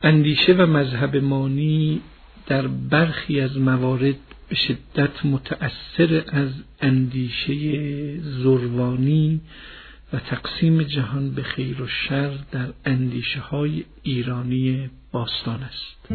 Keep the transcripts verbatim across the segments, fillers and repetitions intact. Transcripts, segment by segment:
اندیشه و مذهب مانی در برخی از موارد به شدت متأثر از اندیشه زروانی و تقسیم جهان به خیر و شر در اندیشه های ایرانی باستان است.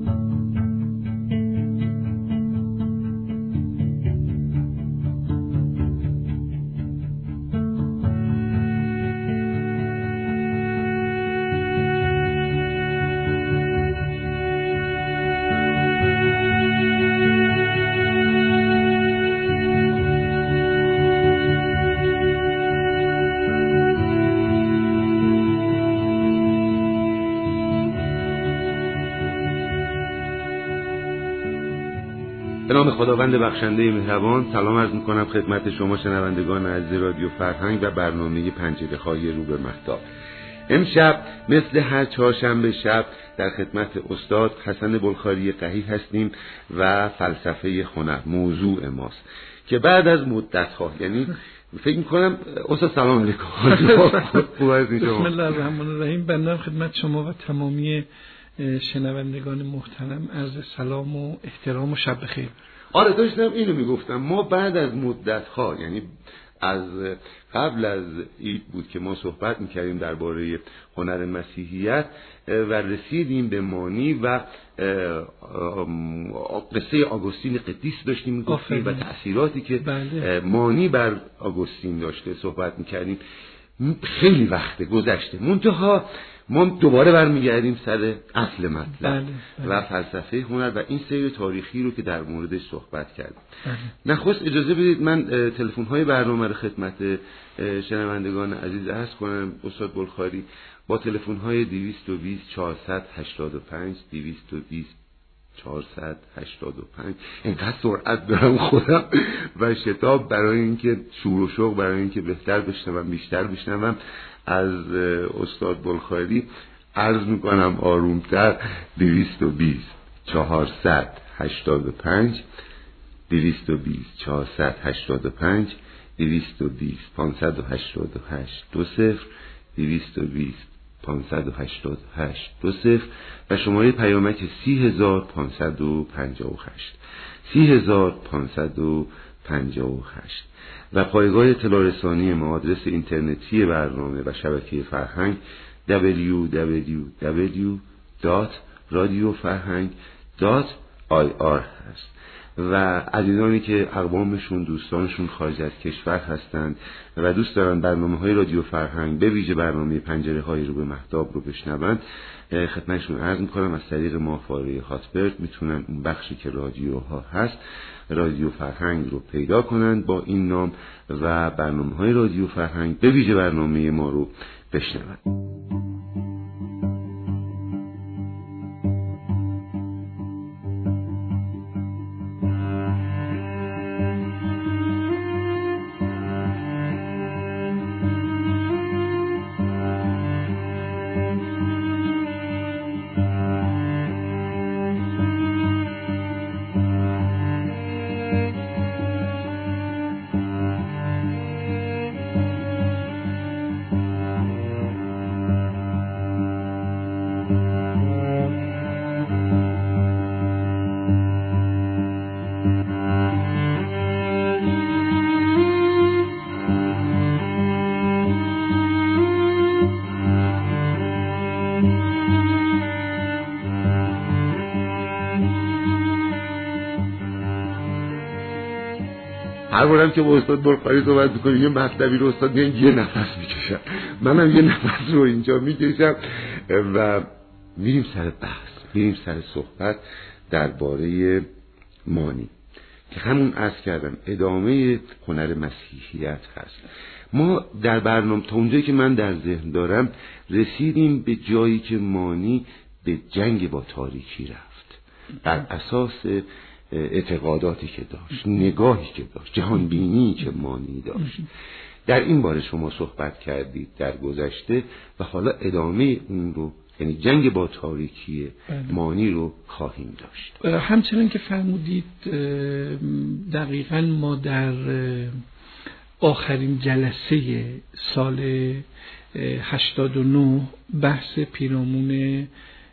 به نام خداوند بخشنده مهربان، سلام عرض میکنم خدمت شما شنوندگان عزیز رادیو فرهنگ و برنامه پنجره‌های رو به مهتاب. امشب مثل هر چهارشنبه شب در خدمت استاد حسن بلخاری قحی هستیم و فلسفه هنر موضوع ماست که بعد از مدت‌ها، یعنی فکر میکنم استاد سلام علیکم. بسم الله الرحمن الرحیم. بنده خدمت شما و تمامی شنوندگان محترم عرض سلام و احترام و شب بخیر. آره داشتم اینو میگفتم، ما بعد از مدت ها، یعنی از قبل از عید بود که ما صحبت میکردیم درباره هنر مسیحیت و رسیدیم به مانی و قصه آگوستین قدیس داشتیم میگفتیم و تأثیراتی که بله. مانی بر آگوستین داشته صحبت میکردیم. خیلی وقت گذشته، منتها ما دوباره برمیگردیم سر اصل مطلب بله، بله. و فلسفه هنر و این سیر تاریخی رو که در موردش صحبت کردیم. بله. نخست اجازه بدید من تلفن‌های برنامه رو خدمت شنوندگان عزیز عرض کنم. استاد بلخاری با تلفن‌های دویست و بیست چهارصد و هشتاد و پنج دویست و بیست چهارصد و هشتاد و پنج اینقدر سرعت دارم خودم و شتاب برای اینکه شور و شوق برای اینکه بهتر بشنوم بیشتر بشنوم از استاد بلخاری عرض میکنم آرومتر. دویست و بیست چهارصد و هشتاد و پنج دویست و بیست چهارصد و هشتاد و پنج دویست و بیست پانصد و هشتاد و هشت دو صفر دویست و بیست پانصد و هشتاد و هشت دو صفر و شماره پیامک سی هزار پانصد و پنجاه و هشت سی هزار پانصد و پنجاه و هشت و پایگاه اطلاع رسانی ما آدرس اینترنتی برنامه و شبکه فرهنگ دبلیو دبلیو دبلیو دات رادیو فرهنگ دات آی آر هست و عزیزانی که اقوامشون دوستانشون خارج از کشور هستند و دوست دارن برنامه‌های رادیو فرهنگ به ویژه برنامه پنجره‌های رو به مهتاب رو بشنوند، خدمتشون عرض می‌کنم از طریق ماهواره هاتبرد میتونن اون بخشی که رادیوها هست رادیو فرهنگ رو پیدا کنند با این نام و برنامه‌های رادیو فرهنگ به ویژه برنامه ما رو بشنوند. هر بارم که با استاد بلخاری صحبت می‌کنیم یه مطلبی رو استاد میگن یه نفس میکشن، منم یه نفس رو اینجا میکشم و میریم سر بحث، میریم سر صحبت درباره مانی که همون عرض کردم ادامه هنر مسیحیت هست. ما در برنامه تا اونجایی که من در ذهن دارم رسیدیم به جایی که مانی به جنگ با تاریکی رفت بر اساس اعتقاداتی که داشت، نگاهی که داشت، جهان بینی که مانی داشت. در این باره شما صحبت کردید در گذشته و حالا ادامه اون رو، یعنی جنگ با تاریکی مانی رو خواهیم داشت. همچنین که فرمودید دقیقاً ما در آخرین جلسه سال هشتاد و نه بحث پیرامون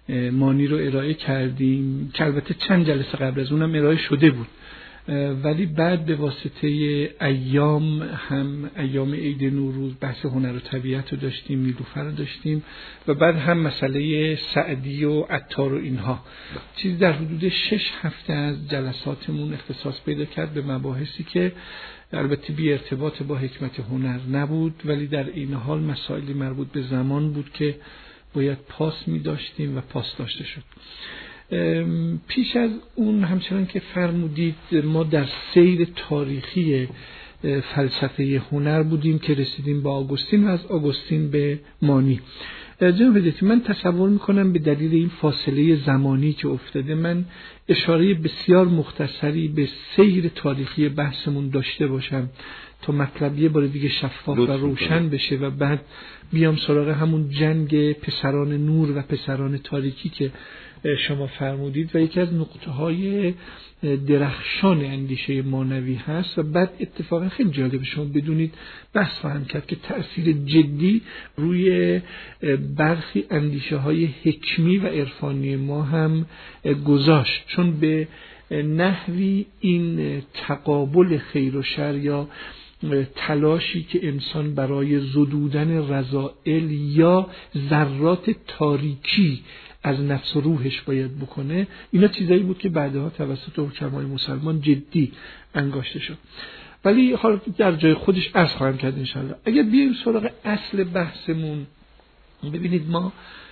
مانی رو ارائه کردیم که البته چند جلسه قبل از اونم ارائه شده بود، ولی بعد به واسطه ایام، هم ایام عید نوروز بحث هنر و طبیعت رو داشتیم، نیلوفر رو داشتیم، و بعد هم مسئله سعدی و عطار و اینها، چیزی در حدود شش هفته از جلساتمون اختصاص پیدا کرد به مباحثی که البته بی ارتباط با حکمت هنر نبود، ولی در این حال مسائلی مربوط به زمان بود که باید پاس می داشتیم و پاس داشته شد. پیش از اون همچنان که فرمودید ما در سیر تاریخی فلسفه هنر بودیم که رسیدیم به آگوستین و از آگوستین به مانی. جناب هدایتی، من تصور میکنم به دلیل این فاصله زمانی که افتاده من اشاره بسیار مختصری به سیر تاریخی بحثمون داشته باشم تا مطلب یه بار دیگه شفاف و روشن بشه و بعد بیام سراغ همون جنگ پسران نور و پسران تاریکی که شما فرمودید و یکی از نقطه‌های درخشان اندیشه مانوی هست. و بعد اتفاقا خیلی جالب شما بدونید بحث خواهم کرد که تأثیر جدی روی برخی اندیشه‌های حکمی و عرفانی ما هم گذاشت، چون به نحوی این تقابل خیر و شر یا تلاشی که انسان برای زدودن رذائل یا ذرات تاریکی از نفس و روحش باید بکنه، اینا چیزایی بود که بعدها توسط حکمای مسلمان جدی انگاشته شد. ولی حالا در جای خودش عرض خواهم کرد انشالله. اگر بیایم سراغ اصل بحثمون، ببینید ما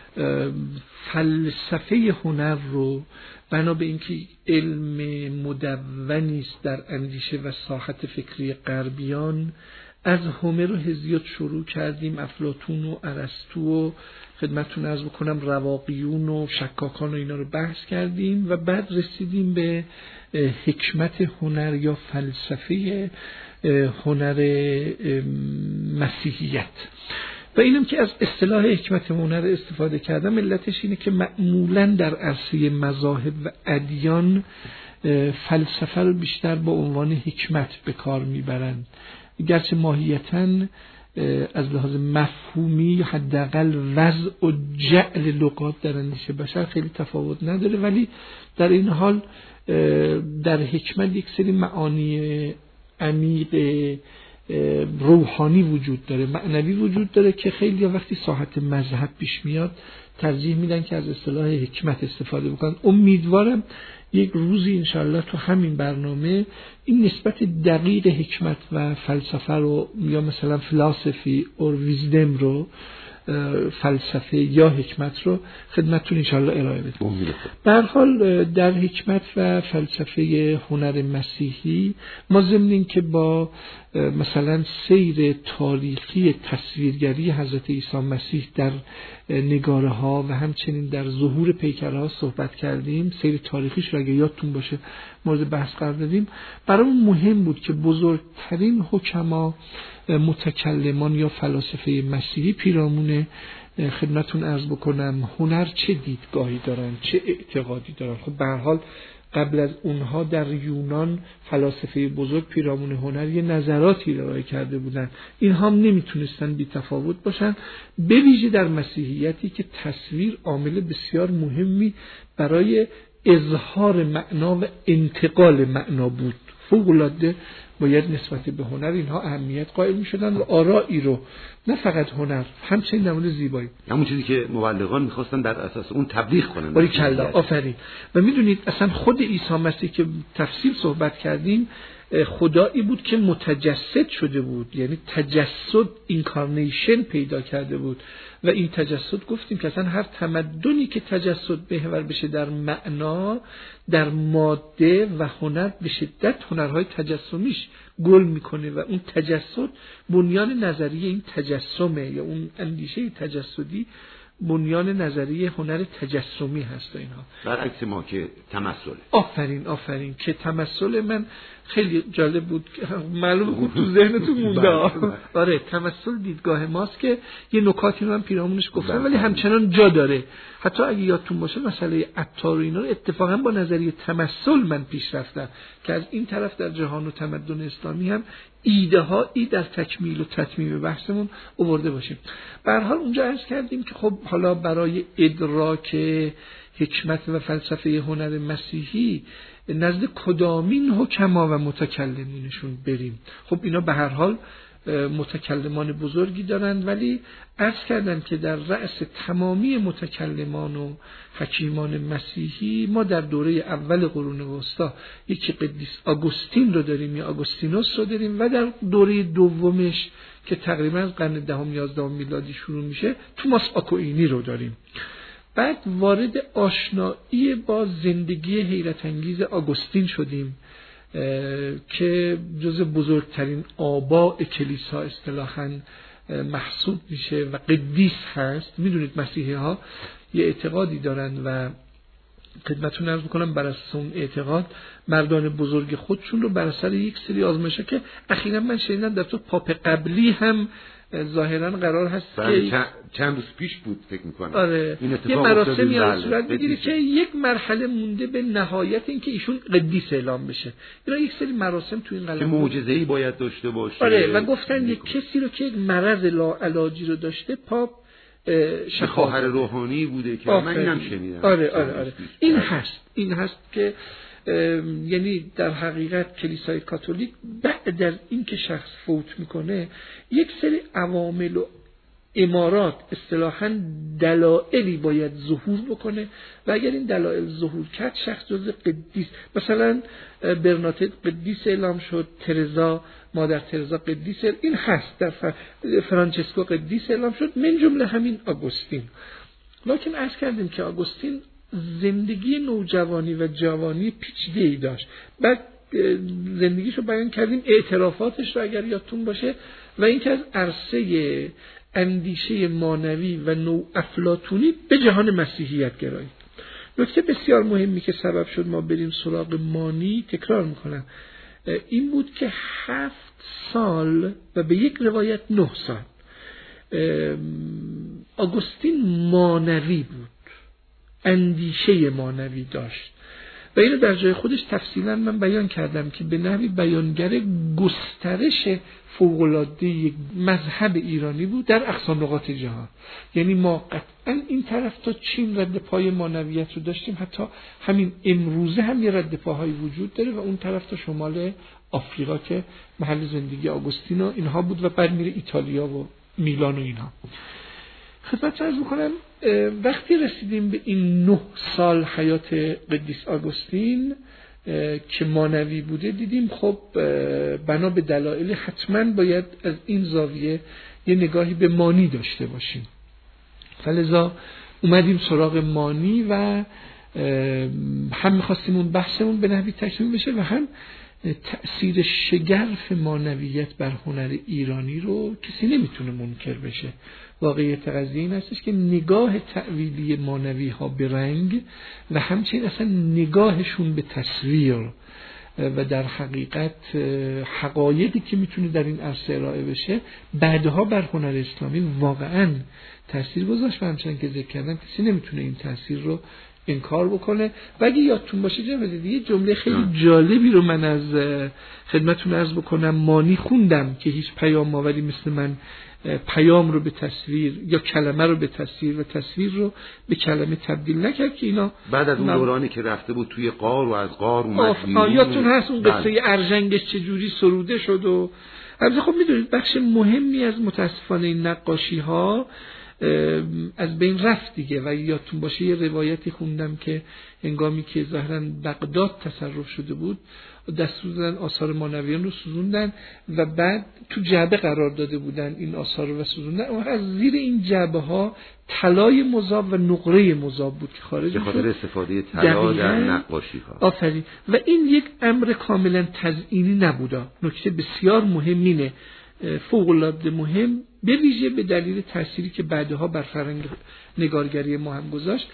فلسفه هنر رو بنا به اینکه علم مدونی است در اندیشه و ساحت فکری غربیان، از هومر و هزیود شروع کردیم، افلاطون و ارسطو و خدمتتون عرض بکنم رواقیون و شکاکان و اینا رو بحث کردیم و بعد رسیدیم به حکمت هنر یا فلسفه هنر مسیحیت. و اینم که از اصطلاح حکمت هنر استفاده کردم علتش اینه که معمولاً در عرصه مذاهب و ادیان فلسفه رو بیشتر با عنوان حکمت به کار میبرند، گرچه ماهیتاً از لحاظ مفهومی حداقل وضع و جعل لغات در اندیشه بشر خیلی تفاوت نداره، ولی در این حال در حکمت یک سری معانی عمیق روحانی وجود داره، معنوی وجود داره که خیلی وقتی ساحت مذهب پیش میاد ترجیح میدن که از اصطلاح حکمت استفاده بکنن. امیدوارم یک روزی انشاءالله تو همین برنامه این نسبت دقیق حکمت و فلسفه رو یا مثلا فلسفی اور ویزدم رو، فلسفه یا حکمت رو خدمتتون انشاءالله ارائه بدم. به هر حال در حکمت و فلسفه هنر مسیحی ما ضمن این که با مثلا سیر تاریخی تصویرگری حضرت عیسی مسیح در نگاره ها و همچنین در ظهور پیکرها صحبت کردیم، سیر تاریخیش رو اگه یادتون باشه مورد بحث قرار دادیم. برامون مهم بود که بزرگترین حکما متکلمان یا فلاسفه مسیحی پیرامون خدمتون عرض بکنم هنر چه دیدگاهی دارن، چه اعتقادی دارن. خب به هر حال قبل از اونها در یونان فلاسفه بزرگ پیرامون هنر یه نظراتی ارائه کرده بودن، اینها هم نمیتونستن بی تفاوت باشن، به ویژه در مسیحیتی که تصویر عامل بسیار مهمی برای اظهار معنا و انتقال معنا بود. فوق‌العاده باید نسبت به هنر اینها اهمیت قائل می‌شدن و آرایی رو نه فقط هنر همچنین در مورد زیبایی، همون چیزی که مبلغان می‌خواستن در اساس اون تبلیغ کنن. باری کلا آفرین. و می‌دونید اصلا خود عیسی مسیح که تفصیل صحبت کردیم خدایی بود که متجسد شده بود، یعنی تجسد اینکارنیشن پیدا کرده بود و این تجسد گفتیم که اصلا هر تمدنی که تجسد محور بشه در معنا، در ماده و هنر به شدت هنرهای تجسمیش گل میکنه و اون تجسد بنیان نظریه این تجسمه یا اون اندیشه تجسدی بنیان نظریه هنر تجسمی هست و اینها. برعکس ما که تمثل. آفرین آفرین که تمثل من خیلی جالب بود، معلوم بود تو ذهنتون مونده. آره تمثل دیدگاه ماست که یه نکاتی رو من پیرامونش گفتم ولی همچنان جا داره. حتی اگه یادتون باشه مسئله عطار و اینا رو اتفاقا با نظریه تمثل من پیش رفتم که از این طرف در جهان و تمدن اسلامی هم ایده هایی در تکمیل و تتمیم بحثمون آورده باشیم. به هر حال اونجا عرض کردیم که خب حالا برای ادراک حکمت و فلسفه هنر مسیحی نزد کدامین حکما و متکلمینشون بریم. خب اینا به هر حال متکلمان بزرگی دارند، ولی عرض کردم که در رأس تمامی متکلمان و حکیمان مسیحی ما در دوره اول قرون وسطی یکی قدیس آگوستین رو داریم یا آگوستینوس رو داریم و در دوره دومش که تقریبا از قرن دهم یازدهم میلادی شروع میشه توماس آکوینی رو داریم. بعد وارد آشنایی با زندگی حیرت انگیز آگوستین شدیم که جز بزرگترین آباء کلیسا اصطلاحاً محسوب میشه و قدیس هست. میدونید مسیحی ها یه اعتقادی دارن و خدمتتون عرض میکنم بر اساس اون اعتقاد مردان بزرگ خودشون رو بر اثر یک سری آزمایش‌ها که اخیراً من شنیدم در تو پاپ قبلی هم ظاهراً قرار هست که چند, چند روز پیش بود فکر میکنم آره این یه مراسمی از صورت بگیره که یک مرحله مونده به نهایت این که ایشون قدیس اعلام بشه. اینا یک سری مراسم تو این قلم که معجزه‌ای باید داشته باشه. آره و گفتن یک کسی رو که یک مرض لاعلاجی رو داشته پاپ شفا خواهر روحانی بوده که من اینم شنیدم. آره آره آره این هست این هست که یعنی در حقیقت کلیسای کاتولیک بعد از اینکه شخص فوت میکنه یک سری عوامل و امارات اصطلاحاً دلایلی باید ظهور بکنه و اگر این دلایل ظهور کرد شخص جزء قدیس، مثلا برناتت قدیس اعلام شد، ترزا مادر ترزا قدیس این هست، در فرانچسکو قدیس اعلام شد، من جمله همین آگوستین. لکن عرض کردیم که آگوستین زندگی نوجوانی و جوانی پیچیده‌ای داشت. بعد زندگیشو بیان کردیم، اعترافاتش رو اگر یادتون باشه، و اینکه از عرصه اندیشه مانوی و نو افلاطونی به جهان مسیحیت گرایید. نکته بسیار مهمی که سبب شد ما بریم سراغ مانی، تکرار میکنم، این بود که هفت سال و به یک روایت نه سال آگوستین مانوی بود، اندیشه مانوی داشت و اینو در جای خودش تفصیلا من بیان کردم که به نحوی بیانگر گسترش فوق‌العاده یک مذهب ایرانی بود در اقصا نقاط جهان. یعنی ما قطعا این طرف تا چین رد پای مانویت رو داشتیم، حتی همین امروزه هم یه رد پاهایی وجود داره و اون طرف تا شمال آفریقا که محل زندگی آگوستین و اینها بود و بعد میره ایتالیا و میلان و اینها. خدمت عرض میکنم وقتی رسیدیم به این نه سال حیات قدیس آگوستین که مانوی بوده، دیدیم خب بنا به دلایل حتما باید از این زاویه یه نگاهی به مانی داشته باشیم. فلذا اومدیم سراغ مانی و هم میخواستیم اون بحثمون به نحوی تکمیل بشه و هم تأثیر شگرف مانویت بر هنر ایرانی رو کسی نمیتونه منکر بشه. واقعیت قضیه این هستش که نگاه تأویلی مانوی ها به رنگ و همچنین اصلا نگاهشون به تصویر و در حقیقت حقایقی که میتونه در این عرصه ارائه بشه بعدها بر هنر اسلامی واقعا تأثیر گذاشت و همچنین که ذکر کردم کسی نمیتونه این تأثیر رو انکار بکنه. و اگه یادتون باشه جناب دیگه جمله خیلی جالبی رو من از خدمتتون عرض بکنم، مانی خوندم که هیچ پیام آوری مثل من پیام رو به تصویر یا کلمه رو به تصویر و تصویر رو به کلمه تبدیل نکرد، که اینا بعد از اون نب... دورانی که رفته بود توی غار و از غار اومد بیرون. یادتون هست اون قصه بله. ارژنگش چجوری سروده شد و البته خب میدونید بخش مهمی از متاسفانه این نقاشی ها از بین رفت دیگه. و یادتون باشه یه روایتی خوندم که هنگامی که ظاهراً بغداد تصرف شده بود دستور دادن آثار مانویان رو سوزوندن و بعد تو جعبه قرار داده بودن این آثار رو و سوزوندن و از زیر این جعبه ها طلای مذاب و نقره مذاب بود که خارج به خاطر استفاده طلا در نقاشی ها. آفرین. و این یک امر کاملا تزئینی نبوده. نکته بسیار مهمینه، فوق العاده مهم، به ویژه به دلیل تأثیری که بعدها بر فرهنگ نگارگری ما هم گذاشت،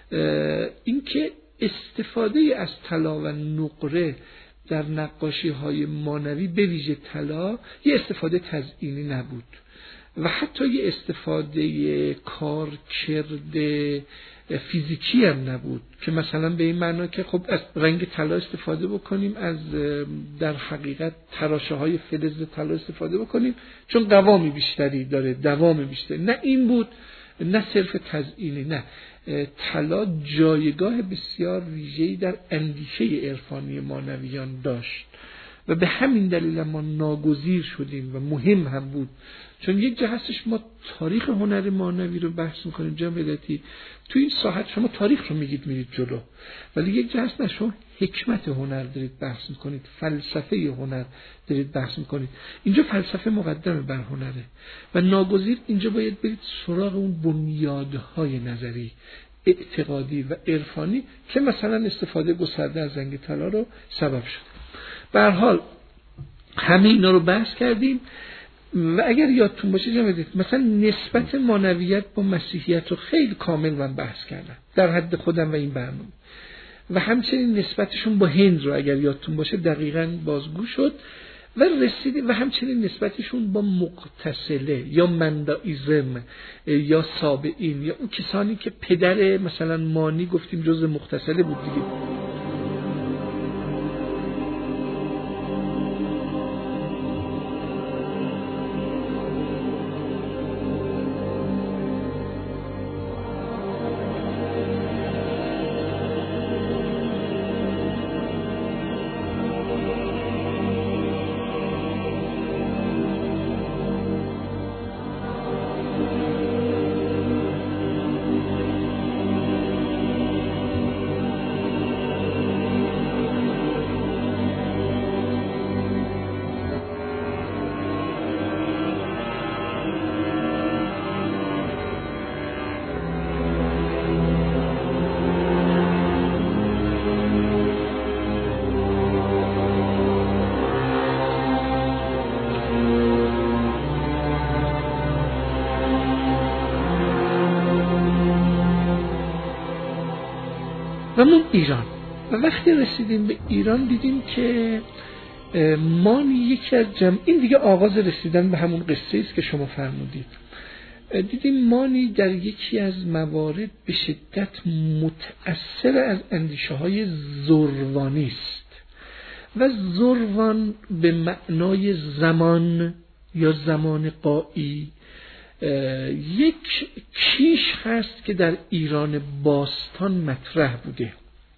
اینکه استفاده از طلا و نقره در نقاشی های مانوی به ویژه طلا یه استفاده تزئینی نبود و حتی یه استفاده کارکرد فیزیکی هم نبود که مثلا به این معنا که خب از رنگ طلا استفاده بکنیم، از در حقیقت تراشه های فلز طلا استفاده بکنیم چون قوامی بیشتری داره، دوام بیشتری. نه این بود، نه صرف تزیینی، نه، طلا جایگاه بسیار ویژه‌ای در اندیشه عرفانی مانویان داشت و به همین دلیل ما ناگزیر شدیم و مهم هم بود. چون یک جا هستش ما تاریخ هنر مانوی رو بحث میکنیم جناب هدایتی، تو این ساحت شما تاریخ رو میگید میرید جلو، ولی یک جا هست نه شما حکمت هنر دارید بحث میکنید، فلسفه هنر دارید بحث میکنید. اینجا فلسفه مقدمه بر هنره و ناگزیر اینجا باید برید سراغ اون بنیادهای نظری، اعتقادی و عرفانی که مثلا استفاده گسترده از رنگ طلا رو سبب شد. به هر حال همه اینا رو بحث کردیم و اگر یادتون باشه جناب هدایتی مثلا نسبت مانویت با مسیحیت رو خیلی کامل من بحث کردم در حد خودم و این برنامه، و همچنین نسبتشون با هند رو اگر یادتون باشه دقیقاً بازگو شد و رسیدیم، و همچنین نسبتشون با مغتسله یا مندائیزم یا سابعین یا اون کسانی که پدر مثلا مانی گفتیم جز مغتسله بود دیگه. همون ایران. و وقتی رسیدیم به ایران دیدیم که مانی یکی از جمع، این دیگه آغاز رسیدن به همون قصه است که شما فرمودید، دیدیم مانی در یکی از موارد به شدت متأثر از اندیشه های زروانی است و زروان به معنای زمان یا زمان قایی یک کیش هست که در ایران باستان مطرح بوده.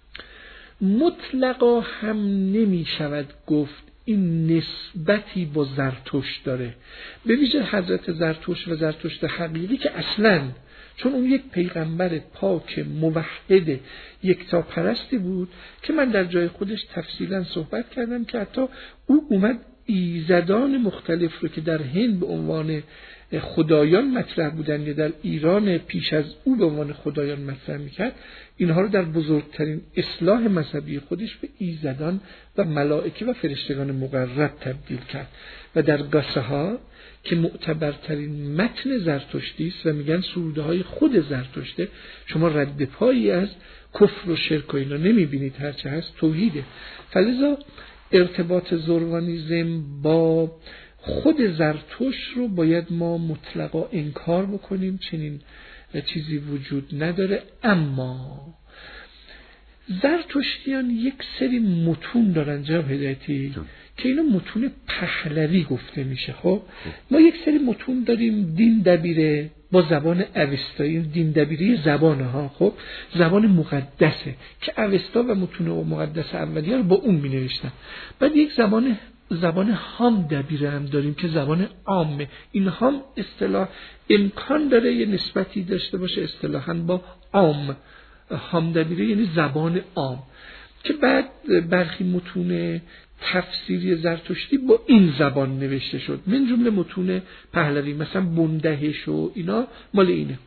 مطلقا هم نمی شود گفت این نسبتی با زرتشت داره، به ویژه حضرت زرتشت و زرتشت حقیقی که اصلاً چون اون یک پیغمبر پاک موحد یکتا پرستی بود که من در جای خودش تفصیلاً صحبت کردم که حتی او اومد ایزدان مختلف رو که در هند به عنوان خدایان مطرح بودن یا در ایران پیش از او به عنوان خدایان مطرح میکرد، اینها رو در بزرگترین اصلاح مذهبی خودش به ایزدان و ملائکه و فرشتگان مقرب تبدیل کرد و در قصه ها که معتبرترین متن زرتشتی است و میگن سروده های خود زرتشته، شما رد پایی از کفر و شرک و اینا نمیبینید، هرچه هست توحیده. فلذا ارتباط زروانیزم با خود زرتشت رو باید ما مطلقا انکار بکنیم، چنین چیزی وجود نداره. اما زرتشتیان یک سری متون دارن جناب هدایتی که اینا متون پهلوی گفته میشه. خب ما یک سری متون داریم دین دبیره با زبان اوستایی، دین دبیری زبان ها، خب زبان مقدسه که اوستا و متون مقدس اولیه رو با اون می نوشتن. بعد یک زبان زبان هام دبیره هم داریم که زبان عامه. این هام اصطلاح امکان داره یه نسبتی داشته باشه اصطلاحاً با عام. هام دبیره یعنی زبان عام که بعد برخی متون تفسیری زرتشتی با این زبان نوشته شد، من جمله متون پهلوی مثلا بندهش و اینا مال اینه.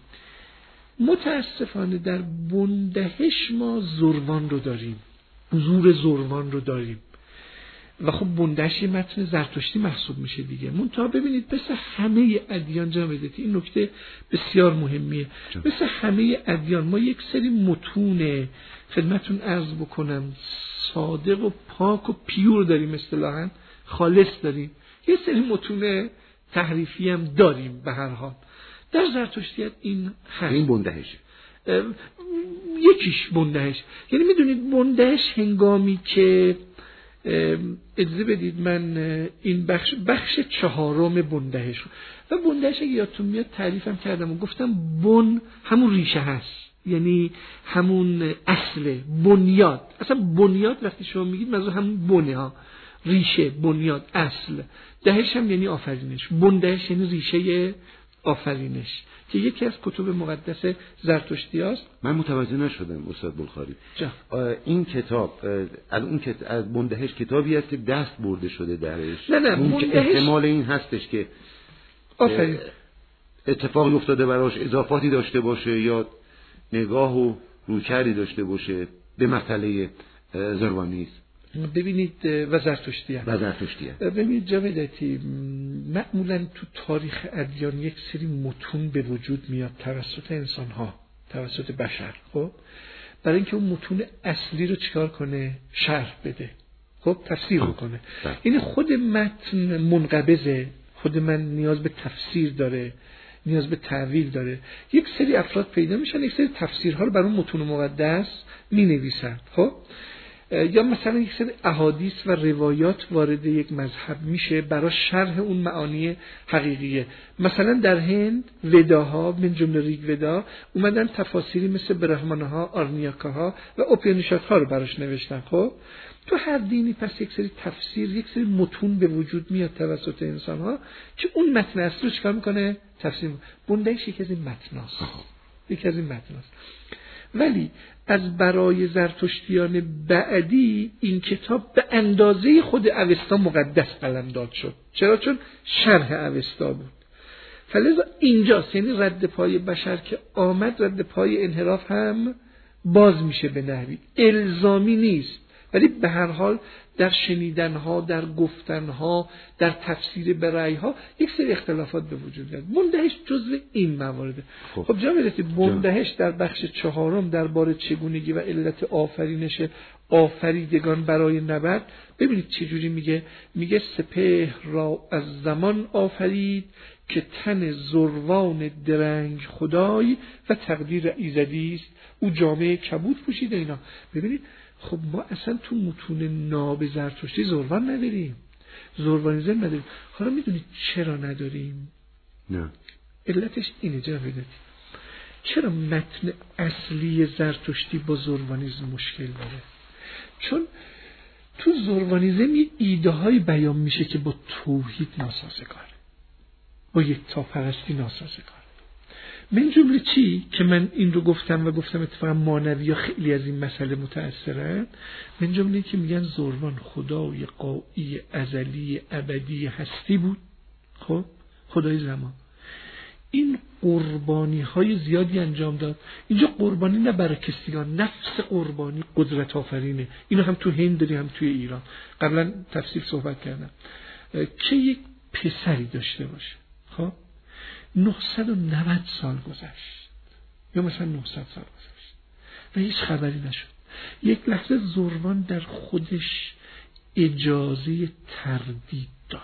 متاسفانه در بندهش ما زروان رو داریم، حضور زروان رو داریم و خب بندهش متن زرتشتی محسوب میشه دیگه. منتها ببینید مثل همه ادیان جناب هدایتی، این نکته بسیار مهمیه، مثل همه ادیان ما یک سری متون خدمتون عرض بکنم صادق و پاک و پیور داریم، اصطلاحاً خالص داریم، یه سری متون تحریفی هم داریم. به هر حال در زرتشتیت این هست، این بندهش یکیش بندهش. یعنی میدونید بندهش هنگامی که اجازه بدید من این بخش بخش چهارم بندهش و بندهش اگه یادتون میاد تعریفم کردم و گفتم بن همون ریشه هست، یعنی همون اصله، بنیاد. اصلا بنیاد وقتی شما میگید منظور همون بنه ها، ریشه، بنیاد، اصل. دهش هم یعنی آفرینش، بندهش یعنی ریشه آفرینش که یکی از کتب مقدس زرتشتی است. من متوجه نشدم استاد بلخاری، این کتاب از اون از بندهش کتابی است که دست برده شده درش؟ نه نه، بندهش احتمال این هستش که آفرین اتفاقی افتاده براش، اضافاتی داشته باشه یا نگاه و رویکردی داشته باشه به مسئله زروانیسم. ببینید و زرتشتی هم. و زرتشتی هم. ببینید جاویدتی، معمولا تو تاریخ ادیان یک سری متون به وجود میاد توسط انسان ها، توسط بشر، خب برای اینکه اون متون اصلی رو چیکار کنه؟ شرح بده، خب تفسیر کنه. این خود متن منقبضه، خود من نیاز به تفسیر داره، نیاز به تعویل داره. یک سری افراد پیدا میشن یک سری تفسیرها رو بر اون متون مقدس می نویسن، خب یا مثلا یک سری احادیث و روایات وارد یک مذهب میشه برای شرح اون معانی حقیقیه. مثلا در هند وداها من جمله ریگ ودا اومدن تفاسیری مثل برهمانها، آرنیاکاها و اوپنیشادها رو براش نوشتن. خب تو هر دینی پس یک سری تفسیر، یک سری متون به وجود میاد توسط انسان‌ها که اون متن اصلی رو چیکار میکنه؟ تفسیر. بندهش یکی از این متناست، یکی از این متناست. ولی از برای زرتشتیان بعدی این کتاب به اندازه خود اوستا مقدس قلمداد شد. چرا؟ چون شرح اوستا بود. فلذا اینجاست، یعنی رد پای بشر که آمد، رد پای انحراف هم باز میشه به نحوی الزامی نیست، ولی به هر حال در شنیدنها، در گفتنها، در تفسیر به رأیها یک سری اختلافات به وجود میاد. بندهش جزو این موارده. خب, خب جناب بندهش در بخش چهارم درباره چگونگی و علت آفرینش آفریدگان برای نبرد، ببینید چه جوری میگه. میگه سپهر را از زمان آفرید که تن زروان درنگ خدای و تقدیر ایزدی است، او جامعه کبود پوشیده. اینا ببینید، خب ما اصلا تو متون ناب زرتشتی زروان نداریم، زروانیزم نداریم. حالا میدونید چرا نداریم؟ نه. علتش اینه جناب بدید. چرا متن اصلی زرتشتی با زروانیزم مشکل داره؟ چون تو زروانیزم یه ایده های بیان میشه که با توحید ناسازگاره، با یکتاپرستی ناسازگاره. من جمله چی که من این رو گفتم و گفتم اتفاقا مانوی ها خیلی از این مسئله متأثرن. من جمله که میگن زروان خدای قایی ازلی ابدی هستی بود، خب خدای زمان. این قربانی های زیادی انجام داد. اینجا قربانی نه برای کسیان، نفس قربانی قدرت آفرینه. اینو هم تو هند داری هم توی ایران. قبلا تفصیل صحبت کردم که یک پسری داشته باشه، خب نهصد و نود سال گذشت یا مثلا نهصد سال گذشت و هیچ خبری نشد. یک لحظه زروان در خودش اجازه تردید داد،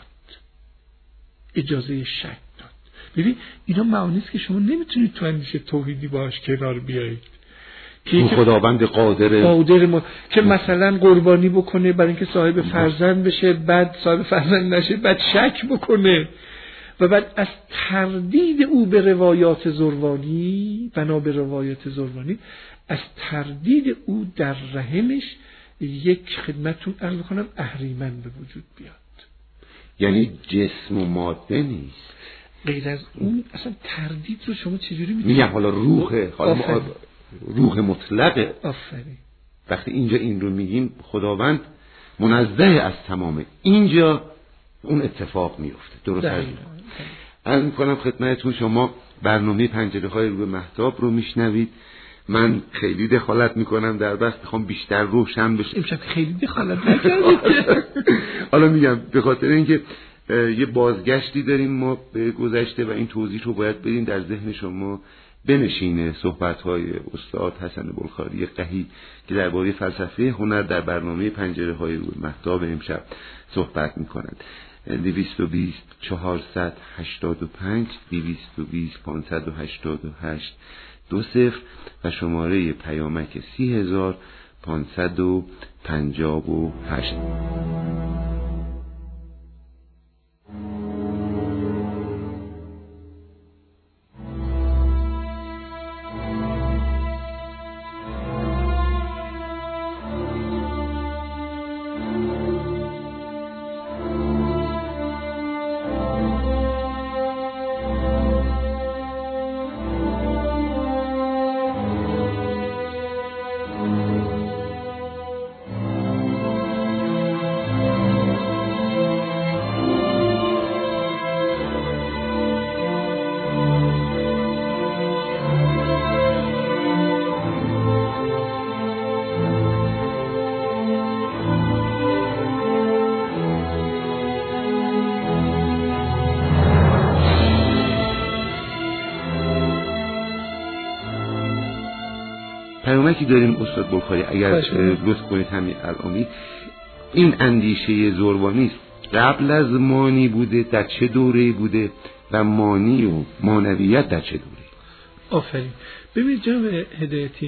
اجازه شک داد. ببین اینا معانیست که شما نمیتونید تو اندیشه توحیدی باهاش کنار بیایید. که خداوند قادر قادر ما که مثلا قربانی بکنه برای اینکه صاحب فرزند بشه، بعد صاحب فرزند نشه، بعد شک بکنه و بعد از تردید او به روایات زروانی، بنا به روایات زروانی، از تردید او در رحمش یک خدمتون عرض کنم اهریمن به وجود بیاد. یعنی جسم و ماده نیست، غیر از اون اصلا تردید رو شما چجوری میتونید؟ میگم حالا روحه، حالا روح مطلقه. آفرین. وقتی اینجا این رو میگیم خداوند منزه از تمامه، اینجا اون اتفاق میفته. درست است. عرض میکنم خدمتتون شما برنامه پنجره های رو به مهتاب رو میشنوید. من خیلی دخالت میکنم در بحث، میخوام بیشتر روشن بشه. امشب خیلی دخالت نکردید. حالا میگم به خاطر اینکه یه بازگشتی داریم ما به گذشته و این توضیح رو باید بدیم در ذهن شما بنشینه. صحبت‌های استاد حسن بلخاری قحی که درباره فلسفه هنر در برنامه پنجره های رو به مهتاب امشب صحبت میکنند. دویست و بیست چهارصد و هشتاد و پنج دویست و بیست پانصد و هشتاد و هشت دو صفر و شماره پیامک سی هزار پانصد و پنجاه و هشت. پیامکی داریم استاد بلخاری، اگر لطف کنید همین الانی. این اندیشه زروانی قبل از مانی بوده، در چه دوره‌ای بوده و مانی و مانویت در چه دوره‌ای؟ آفرین. ببینید جناب هدایتی،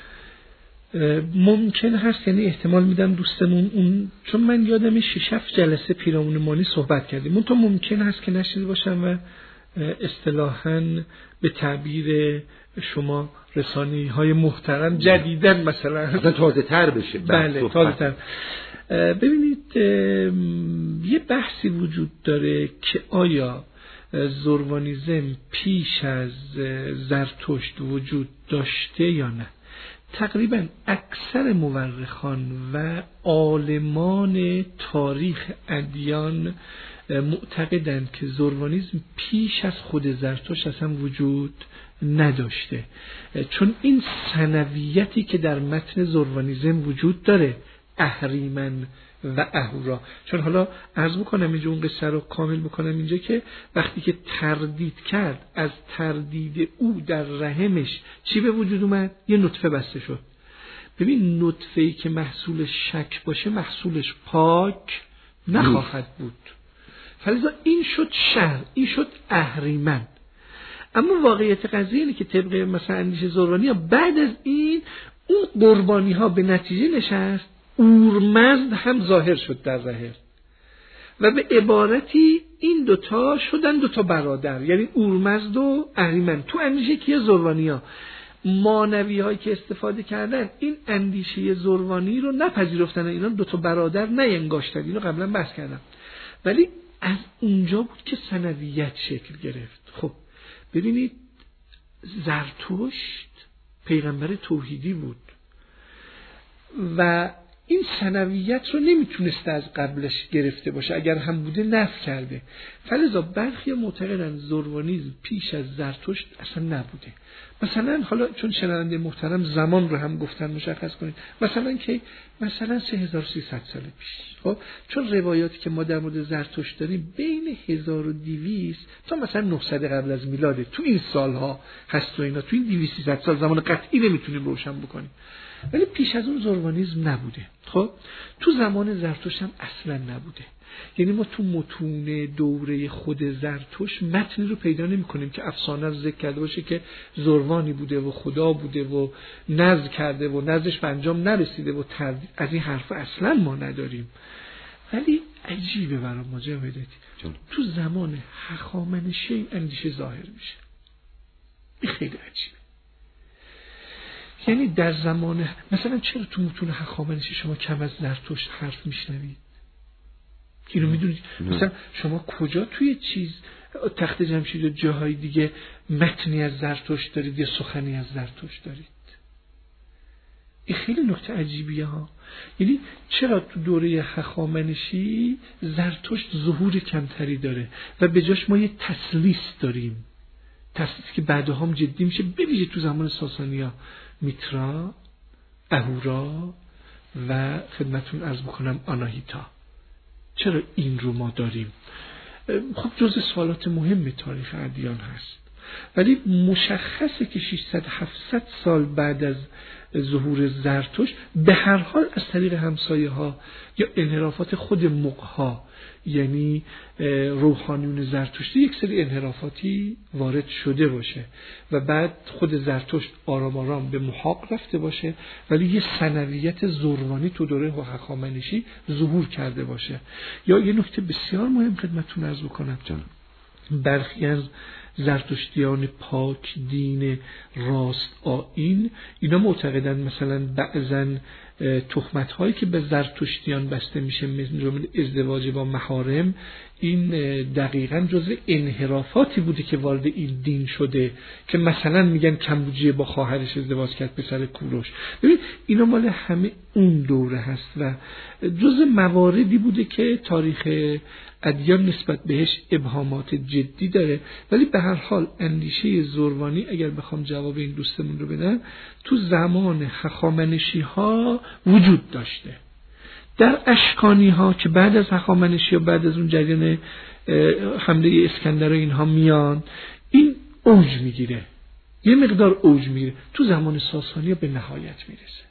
ممکن هست، یعنی احتمال میدم دوستمون اون، چون من یادم شش هفت جلسه پیرامون مانی صحبت کردیم، من تو ممکن هست که نشنیده باشم و اصطلاحاً به تعبیر شما رسانه‌ای های محترم جدیدن مثلا اصلا تازه تر بشه. بله تازه تر. ببینید یه بحثی وجود داره که آیا زروانیزم پیش از زرتشت وجود داشته یا نه. تقریبا اکثر مورخان و عالمان تاریخ ادیان معتقدند که زروانیسم پیش از خود زرتشت اصلا وجود نداشته، چون این ثنویتی که در متن زروانیسم وجود داره، اهریمن و اهورا. چون حالا عرض بکنم اینجا اون قصه رو کامل بکنم اینجا که وقتی که تردید کرد، از تردید او در رحمش چی به وجود اومد؟ یه نطفه بسته شد. ببین نطفه‌ای که محصول شک باشه محصولش پاک نخواهد بود. فلذا این شد شر، این شد اهریمن. اما واقعیت قضیه اینه که طبق مثلا اندیشه زروانی ها بعد از این اون قربانی ها به نتیجه نشست، اورمزد هم ظاهر شد در ظاهر و به عبارتی این دوتا شدن دوتا برادر، یعنی اورمزد و اهریمن. تو اندیشه که زروانی ها مانوی هایی که استفاده کردن این اندیشه زروانی رو نپذیرفتن، اینا دوتا برادر نینگاشتن، اینو قبلا بحث کردم. ولی از اونجا بود که ثنویت شکل گرفت. خب ببینید زرتشت پیغمبر توحیدی بود و این ثنویت رو نمیتونسته از قبلش گرفته باشه، اگر هم بوده نفی کرده. فلذا برخی معتقدن زروانیسم پیش از زرتشت اصلا نبوده. مثلا حالا چون شنونده محترم زمان رو هم گفتن مشخص کنید، مثلا که مثلا سه هزار و سیصد سال پیش. خب چون روایاتی که ما در مورد زرتشت داریم بین هزار و دویست تا مثلا نهصد قبل از میلاده، تو این سالها هست و اینا، تو این دویست سیصد سال زمان قطعی نمیتونیم روشن بکنیم، ولی پیش از اون زروانیسم نبوده. خب تو زمان زرتشت هم اصلا نبوده. یعنی ما تو متون دوره خود زرتشت متنی رو پیدا نمی کنیم که افسانه رو ذکر کرده باشه که زروانی بوده و خدا بوده و نذر کرده و نذرش به انجام نرسیده و تردید. از این حرف اصلا ما نداریم. ولی عجیبه برای ما جوادتی، تو زمان هخامنشی اندیشه ظاهر میشه. این خیلی عجیبه. یعنی در زمان مثلا چرا تو متون هخامنشی شما کم از زرتشت حرف میشنوید؟ اینو میدونید؟ مثلا شما کجا توی چیز تخت جمشید و جاهای دیگه متنی از زرتشت دارید یا سخنی از زرتشت دارید؟ این خیلی نکته عجیبیه ها. یعنی چرا تو دوره هخامنشی زرتشت ظهور کمتری داره و به جاش ما یه تسلیس داریم، تسلیس که بعدها هم جدی میشه، ببینید تو زمان ساسانیا میترا، اهورا و خدمتون عرض بکنم آناهیتا. چرا این رو ما داریم؟ خب جزء سوالات مهم تاریخ ادیان هست، ولی مشخصه که ششصد هفتصد سال بعد از ظهور زرتشت به هر حال از طریق همسایه ها یا انحرافات خود مغها، یعنی روحانیون زرتشتی یک سری انحرافاتی وارد شده باشه و بعد خود زرتشت آرام آرام به محاق رفته باشه، ولی یه ثانویت ذروانی تو دوره هخامنشی ظهور کرده باشه. یا یه نکته بسیار مهم خدمتتون عرض بکنم، برخی از زرتشتیان پاک دین راست آیین اینا معتقدن مثلا بعضا تهمت هایی که به زرتشتیان بسته میشه مثل ازدواج با محارم، این دقیقاً جزء انحرافاتی بوده که وارد این دین شده، که مثلا میگن کمبوجیه با خواهرش ازدواج کرد پسر کوروش. ببین اینا مال همه اون دوره هست و جزء مواردی بوده که تاریخ ادیان نسبت بهش ابهامات جدی داره، ولی به هر حال اندیشه ذروانی اگر بخوام جواب این دوستمون رو بدم تو زمان هخامنشی ها وجود داشته. در اشکانی ها که بعد از هخامنشی و بعد از اون جریان حمله اسکندر و اینها میان، این اوج میگیره، یه مقدار اوج میگیره. تو زمان ساسانی ها به نهایت میرسه.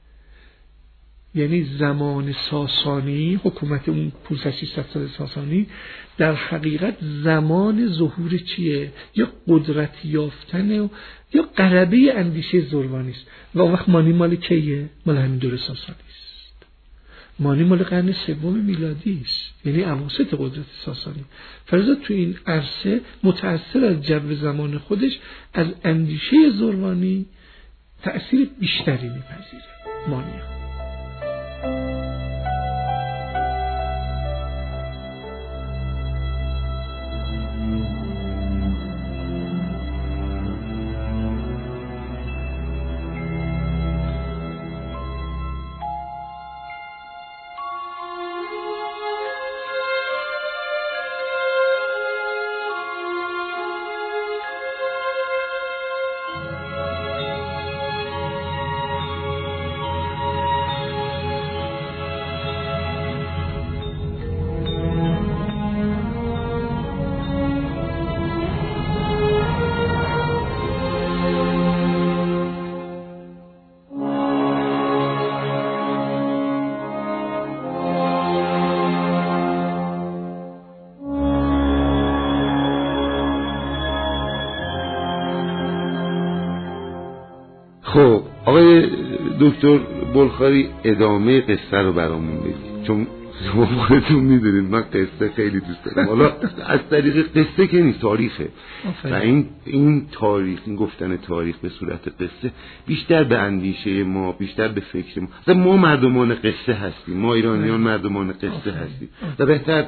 یعنی زمان ساسانی، حکومت اون پانصد ششصد سال ساسانی در حقیقت زمان ظهور چیه؟ یا قدرت یافتن و یا غلبه اندیشه ذروانی است. و اون وقت مانی مال کیه؟ مال همین دوره ساسانی است. مانی مال قرن سوم میلادی است، یعنی اواسط قدرت ساسانی. فرضاً تو این عرصه متأثر از جو زمان خودش از اندیشه ذروانی تأثیر بیشتری میپذیره مانی ها. خب آقای دکتر بلخاری ادامه قصه رو برامون بگید، چون شما خودتون میدونید من قصه خیلی دوست دارم. حالا از طریق قصه که نیست، تاریخه و این این تاریخ، این گفتن تاریخ به صورت قصه بیشتر به اندیشه ما، بیشتر به فکر ما، مثلا ما مردمان قصه هستیم، ما ایرانیان مردمان قصه هستیم و بهتر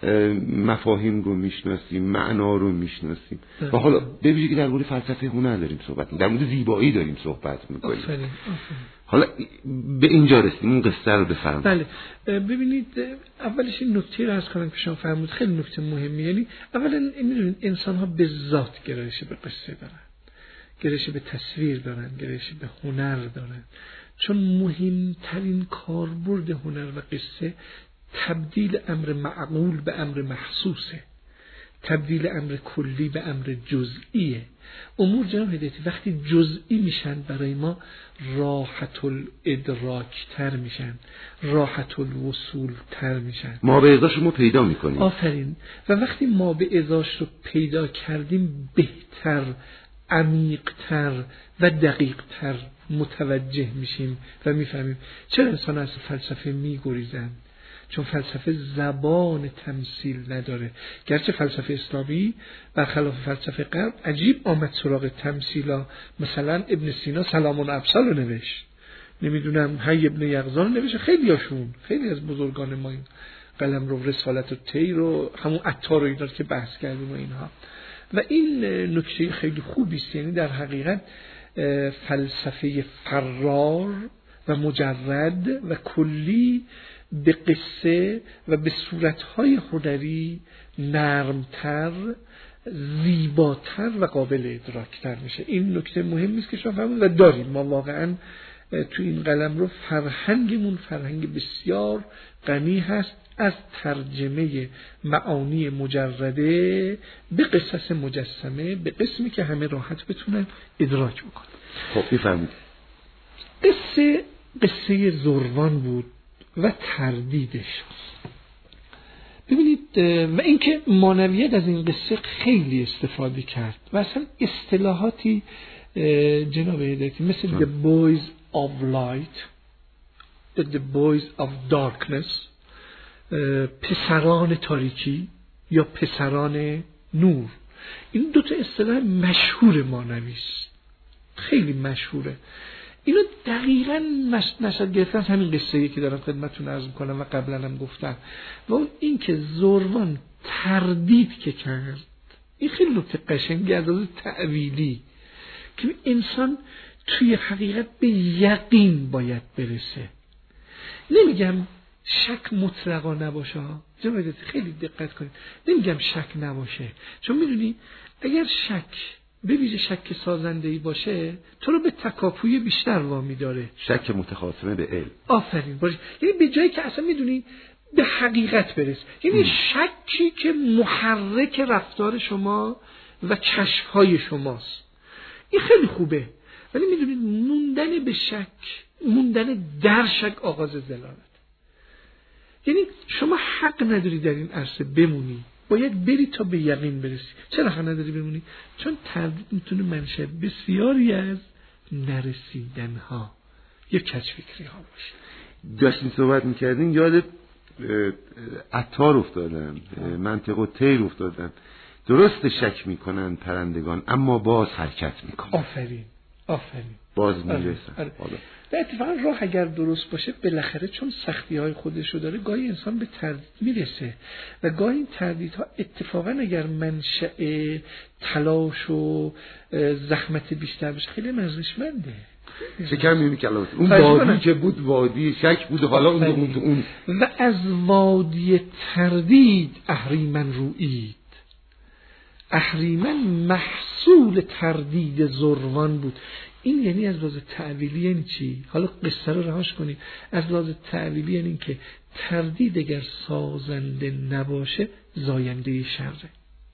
مفاهیم رو میشناسیم، معنا رو میشناسیم. و حالا ببینید که در مورد فلسفه هنر داریم صحبت می‌کنیم، در مورد زیبایی داریم صحبت می‌کنیم. حالا به اینجا رسیدیم، اون قصه رو بفرمایید. بله ببینید، اولش این نکته رو عرض کنم که شما فرمود خیلی نکته مهمی. یعنی اولا می‌دونید انسان‌ها به ذات گرایش به قصه دارن، گرایش به تصویر دارن، گرایش به هنر دارن، چون مهمترین کاربرد هنر و قصه تبدیل امر معقول به امر محسوسه، تبدیل امر کلی به امر جزئیه. امور جناب هدایتی وقتی جزئی میشن برای ما راحت الادراک تر میشن، راحت الوصول تر میشن، ما به ازاش رو پیدا میکنیم. آفرین. و وقتی ما به ازاش رو پیدا کردیم بهتر، عمیق‌تر و دقیق‌تر متوجه میشیم و میفهمیم چرا انسان از فلسفه میگریزن. چون فلسفه زبان تمثیل نداره، گرچه فلسفه اسلامی برخلاف فلسفه غرب عجیب آمد سراغ تمثیلا. مثلا ابن سینا سلام الابصال رو نوشت، نمیدونم هی ابن یقظان نوشت، خیلی هاشون، خیلی از بزرگان ما این قلم رو، رسالت و طیر و همون عطار و اینا که بحث کردیم و اینها. و این نکته خیلی خوبی است، یعنی در حقیقت فلسفه فرار و مجرد و کلی به قصه و به صورتهای هنری نرمتر، زیباتر و قابل ادراکتر میشه. این نکته مهمی است که شما فهمید و داریم. ما واقعا تو این قلم رو فرهنگمون فرهنگ بسیار غنی هست از ترجمه معانی مجرده به قصص مجسمه، به قسمی که همه راحت بتونن ادراک بکنن. خب میفهمید. قصه قصه زروان بود و تردیدش. ببینید و اینکه مانویت از این قصه خیلی استفاده کرد و اصلا اصطلاحاتی جناب هدایتی مثل the boys of light, the boys of darkness، پسران تاریکی یا پسران نور، این دو تا اصطلاح مشهور مانوی است، خیلی مشهوره. اینو دقیقاً نشد گرفتن همین قصه‌ای که دارم خدمتتون عرض می‌کنم و قبلا هم گفتم، و اون این که زروان تردید که کرد، این خیلی نکته قشنگی از لحاظ تأویلی که انسان توی حقیقت به یقین باید برسه. نمیگم شک مطلقا نباشه ها، جناب خیلی دقت کنید، نمیگم شک نباشه، چون میدونی اگر شک به ویژه شک سازنده‌ای باشه تو رو به تکاپوی بیشتر وامی داره. شک متخاصمه به علم. آفرین باشه، یعنی به جایی که اصلا میدونی به حقیقت برس، یعنی ام. شکی که محرک رفتار شما و کشف‌های شماست. این خیلی خوبه، ولی میدونید موندن به شک، موندن در شک آغاز ضلالت. یعنی شما حق نداری در این عرصه بمونی، باید بری تا به یقین برسی. چرا حق نداری بمونی؟ چون تردید میتونه منشأ بسیاری از نرسیدنها یا کج‌فکری ها باشه. داشتین صحبت میکردین یاد عطار افتادم، منطق و طیر افتادم. درست شک میکنن پرندگان اما باز حرکت میکنن. آفرین آفرین، باز میرسن. آره. آره. و اتفاقا راه اگر درست باشه بالاخره چون سختی های خودشو داره گاهی انسان به تردید میرسه و گاهی این تردیدها اتفاقا اگر منشأ تلاش و زحمت بیشتر بشه خیلی ارزشمنده. شکر میبینی که البته اون وادی که بود وادی شک بود، حالا اون اون و از وادی تردید اهریمن رویید. اهریمن محصول تردید زروان بود. این یعنی از لحاظ تعبیری یعنی چی؟ حالا قصه رو رهاش کنید. از لحاظ تعبیری یعنی این که تردید اگر سازنده نباشه زاینده شره.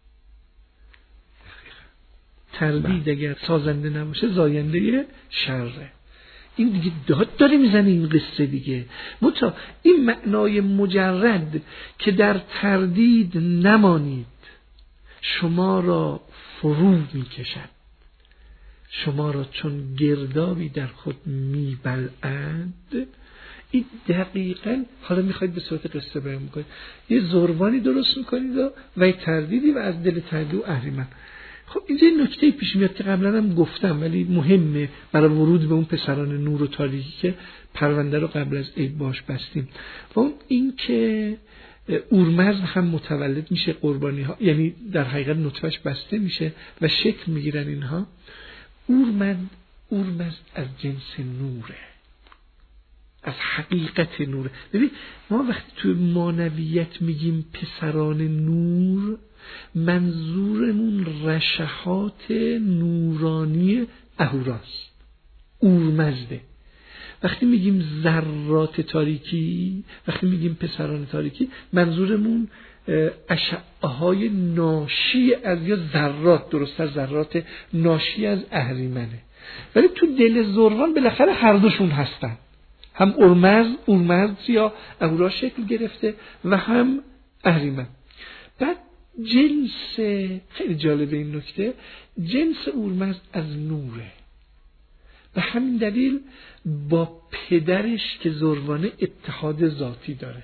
تردید اگر سازنده نباشه زاینده شره. این دیگه داد داره میزنه این قصه دیگه. متا این معنای مجرد که در تردید نمانید شما را فرو میکشد، شما را چون گردابی در خود میبلعند. این دقیقاً حالا میخواید به صورت قصه بیان میکنید، یه زروانی درست میکنید و و تردیدی و از دل تردید و اهریمن. خب اینجا این نکته پیش میاد که قبلا هم گفتم ولی مهمه برای ورود به اون پسران نور و تاریکی که پرونده رو قبل از عید باش بستیم. و اون این که اورمزد هم متولد میشه، قربانی ها یعنی در حقیقت نطفهش بسته میشه و شکل میگیرن اینها. اورمزد اورمزد از جنس نوره، از حقیقت نوره. ببین ما وقتی توی مانویت میگیم پسران نور، منظورمون رشحات نورانی اهوراست، اورمزده. وقتی میگیم ذرات تاریکی، وقتی میگیم پسران تاریکی، منظورمون اشعه‌های ناشی از یا ذرات، درست‌تر ذرات ناشی از اهریمنه. ولی تو دل زروان بالاخره هر دوشون هستن، هم اورمزد اورمزد یا اهورا شکل گرفته و هم اهریمن. بعد جنس، خیلی جالبه این نکته، جنس اورمزد از نوره. به همین دلیل با پدرش که زروانه اتحاد ذاتی داره.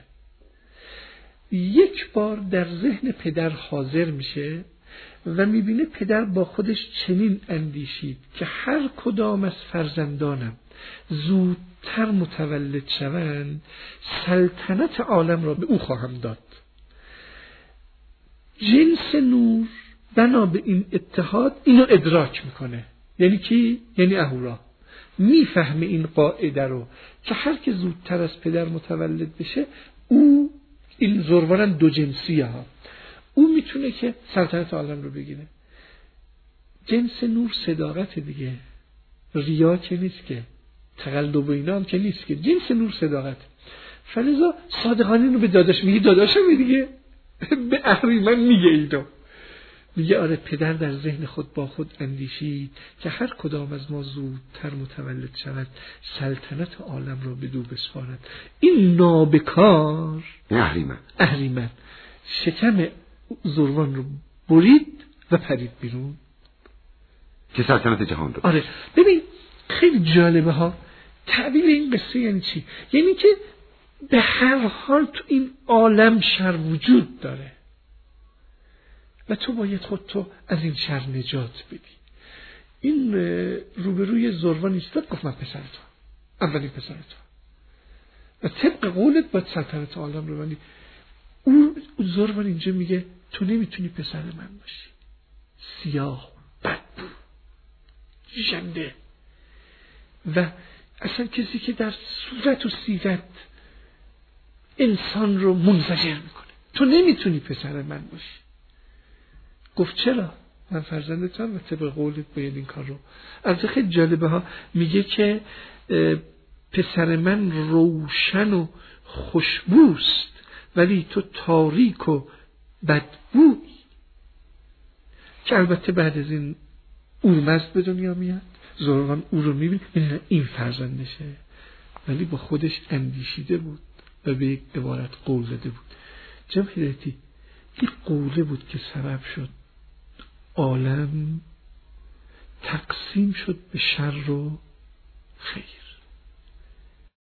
یک بار در ذهن پدر حاضر میشه و میبینه پدر با خودش چنین اندیشید که هر کدام از فرزندانم زودتر متولد شوند سلطنت عالم را به او خواهم داد. جنس نور بنا به این اتحاد اینو ادراک میکنه. یعنی کی؟ یعنی اهورا میفهمه این قاعده رو که هر که زودتر از پدر متولد بشه او، این زروان دو جنسیه ها، او میتونه که سلطنت عالم رو بگیره. جنس نور صداقت دیگه، ریا که نیست که، تقلب و اینا هم که نیست که، جنس نور صداقت. فلذا صادقانه رو به داداش میگه، داداشم دیگه به اهریمن میگه اینو. میگه آره پدر در ذهن خود با خود اندیشید که هر کدام از ما زودتر متولد شود سلطنت عالم را به دو بسپارد. این نابکار اهریمن اهریمن شکم زروان رو برید و پرید بیرون که سلطنت جهان رو. آره ببین خیلی جالبه ها. تعبیر این قصه یعنی چی؟ یعنی که به هر حال تو این عالم شر وجود داره و تو باید خودتو از این شر نجات بدی. این روبروی زروان ایستاد گفت من پسر تو، اولین پسر تو و طبق قولت باید سلطنت عالم رو بندی. اون زروان اینجا میگه تو نمیتونی پسر من باشی، سیاه بدبو ژنده و اصلا کسی که در صورت و سیرت انسان رو منزجر میکنه، تو نمیتونی پسر من باشی. گفت چرا؟ من فرزندتم و طبق قولت باید این کار رو. از خیلی جالبه ها میگه که پسر من روشن و خوشبوست ولی تو تاریک و بدبوی، که البته بعد از این اورمزد به دنیا میاد. زروان او رو میبینه این فرزندشه ولی با خودش اندیشیده بود و به یک عبارت قول داده بود. جناب هدایتی این قوله بود که سبب شد عالم تقسیم شد به شر و خیر.